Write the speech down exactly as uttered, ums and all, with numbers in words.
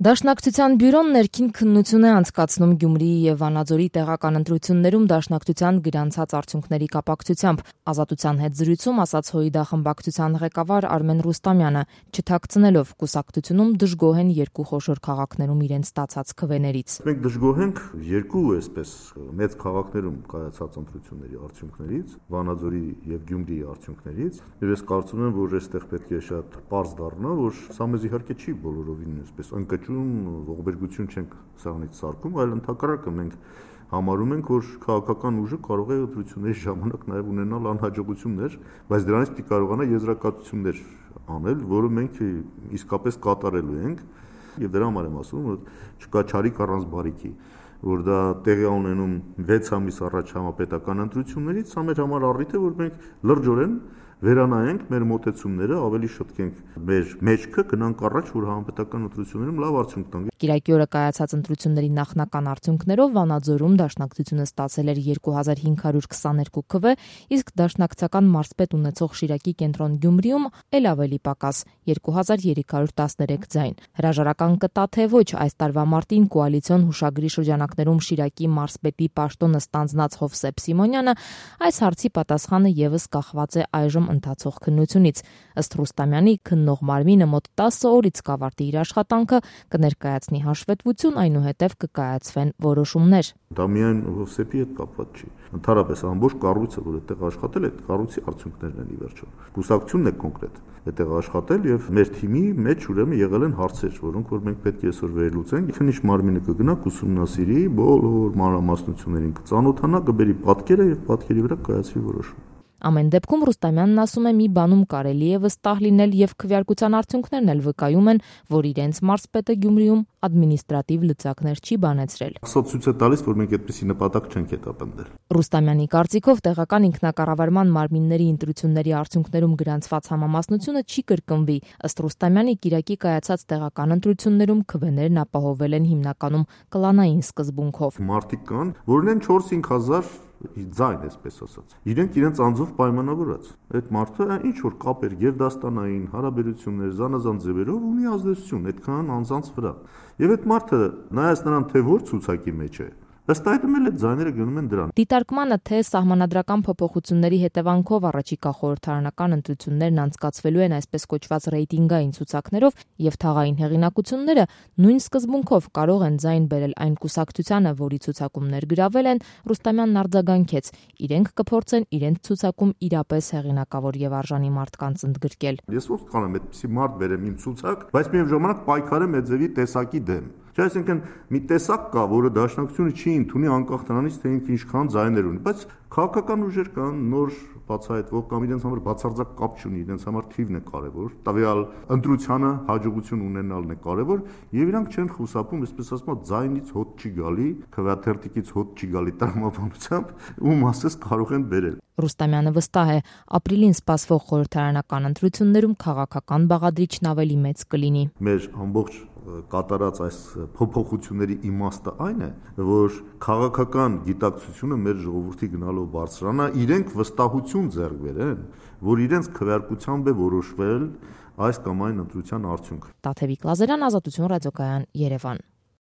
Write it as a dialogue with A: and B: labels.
A: Դաշնակցության բյուրոն ներքին քննություն է անցկացնում Գյումրիի եւ Վանաձորի տեղական ընտրություններում դաշնակցության գրանցած արդյունքների կապակցությամբ։ Ազատության հետ զրույցում ասաց ՀՅԴ խմբակցության ղեկավար Արմեն Ռուստամյանը, չթաքցնելով կուսակցությունում դժգոհ են երկու խոշոր քաղաքներում իրենց ստացած քվեներից։
B: Մենք դժգոհ ենք երկու այսպես մեծ քաղաքներում կայացած ընտրությունների արդյունքներից, Վանաձորի եւ Գյումրիի արդյունքներից, եւ ես կարծում եմ, որ այստեղ պետք է շատ պարզ դառնա, որ սա մեզ իհարկե չի բոլորովին այսպես ընկճ ողբերգություն չենք սրանից սարքում, այլ ընդհակառակը մենք համարում ենք, որ քաղաքական ուժը կարող է ընտրությունների ժամանակ նաև ունենալ անհաջողություններ, բայց դրանից պիտի կարողանա եզրակացություններ անել, որը մենք իսկապես կատարելու ենք, եւ դրա համար եմ ասում, որ չկա չարիք առանց բարիքի, որ դա տեղի ունենում վեց ամիս առաջ համապետական ընտրություններից, սա մեր համար առիթ է, որ մենք լրջորեն վերանայենք մեր մոտեցումները, ավելի շտկենք մեր մեջքը, գնանք առաջ, որ համապետական ընտրություններում լավ արդյունք տանք։
A: Կիրակի օրը կայացած ընտրությունների նախնական արդյունքներով Վանաձորում դաշնակցությունը ստացել էր երկու հազար հինգ հարյուր քսաներկու քվե, իսկ դաշնակցական մարզպետ ունեցող Շիրակի կենտրոն Գյումրիում էլ ավելի պակաս երկու հազար երեք հարյուր տասներեք ձայն։ Հրաժարական կտա թե ոչ, այս տարվա մարտին կոալիցիոն հուշագրի շրջանակներում Շիրակի մարզպետի պաշտոնը ստանձնած Հովսեփ Սիմոնյանը այս հարցի պատասխանը եւս կախված է այժմ ընթացող քննությունից։ Ըստ Ռուստամյանի, քննող մարմինը մոտ տասը օրից կավարտի իր աշխատանքը, կներկայացնի հաշվետվություն, այնուհետև կկայացվեն որոշումներ։
B: Դա միայն Հովսեփի հետ կապված չի։ Ընդհանրապես ամբողջ կառույցը, որ այդտեղ աշխատել է, այդ կառույցի արդյունքներն են ի վերջո։ Կուսակցությունն է կոնկրետ այդտեղ աշխատել եւ մեր թիմի մեջ ուրեմն եղել են հարցեր, որոնք որ մենք պետք է այսօր վերլուծենք։ Քննիչ մարմինը կգնա, կուսումնասիրի, բոլոր մանրամասնություններին կծանոթանա, կբերի պատկերը եւ պատկերի վրա կայացվի որոշում։
A: Ամեն դեպքում Ռուստամյանն ասում է, մի բանում կարելի է վստահ լինել եւ քվեարկության արդյունքներն էլ վկայում են, որ իրենց մարզպետը Գյումրիում ադմինիստրատիվ լծակներ չի բանեցրել։
B: Սա ցույց է տալիս, որ մենք այդպիսի նպատակ չենք հետապնդել։
A: Ռուստամյանի կարծիքով տեղական ինքնակառավարման մարմինների ընտրությունների արդյունքներում գրանցված համամասնությունը չի կրկնվի։ Ըստ Ռուստամյանի, Կիրակի կայացած տեղական ընտրություններում քվեներն ապահովել են հիմնականում կլանային սկզբունքով։
B: Մարդիկ կան, որ ունեն չորս-հինգ հազար ձայն, այսպես ասած։ Իրենք իրենց անձով պայմանավորած։ Այդ մարդը ինչ որ կապեր գերդաստանային, հարաբերություններ, զանազան ձևերով ունի ազդեցություն այդքան անձանց վրա։ Եվ այդ մարդը նայած նրան թե որ ցուցակի մեջ է, ըստ այդմ էլ այդ ձայները գնում են դրան։
A: Դիտարկմանը, թե սահմանադրական փոփոխությունների հետևանքով առաջիկա խորհրդարանական ընտրություններն անցկացվելու են այսպես կոչված ռեյտինգային ցուցակներով եւ թաղային հեղինակությունները նույն սկզբունքով կարող են ձայն բերել այն կուսակցությանը, որի ցուցակումներ գրավել են, Ռուստամյանն արձագանքեց։ Իրենք կփորձեն իրենց ցուցակում իրապես հեղինակավոր եւ արժանի մարդկանց ընդգրկել։
B: Ես ով կանեմ այդպիսի մարդ բերեմ իմ ցուցակ, բայց միևնույն ժամանակ պայքարեմ այդ ձևի տեսակի դեմ։ Չէ, այսինքն մի տեսակ կա, որը դաշնակցությունը չի ընդունի անկախ նրանից, թե ինքը ինչքան ձայներ ունի, բայց քաղաքական ուժեր կան, նոր բացահայտվող կամ իրենց համար բացարձակ կապ չունի, իրենց համար թիվն է կարևոր, տվյալ ընտրությանը հաջողություն ունենալն է կարևոր, եւ իրանք չեն խուսափում, այսպես ասած, ձայնից հոտ չի գալի, քվեաթերթիկից հոտ չի գալի տրամաբանությամբ, ում ասես կարող են բերել։
A: Ռուստամյանը վստահ է, ապրիլին սպասվող խորհրդարանական ընտրություններում քաղաքական բաղադրիչն ավելի մեծ կլինի։
B: Մեր ամբողջ կատարած այս փոփոխությունների իմաստը այն է, որ քաղաքական գիտակցությունը մեր ժողովրդի գնալով բարձրանա, իրենք վստահություն ձեռք բերեն, որ իրենց քվեարկությամբ է որոշվել այս կամ այն ընտրության արդյունքը։
A: Տաթևիկ Լազարյան, Ազատություն ռադիոկայան, Երևան։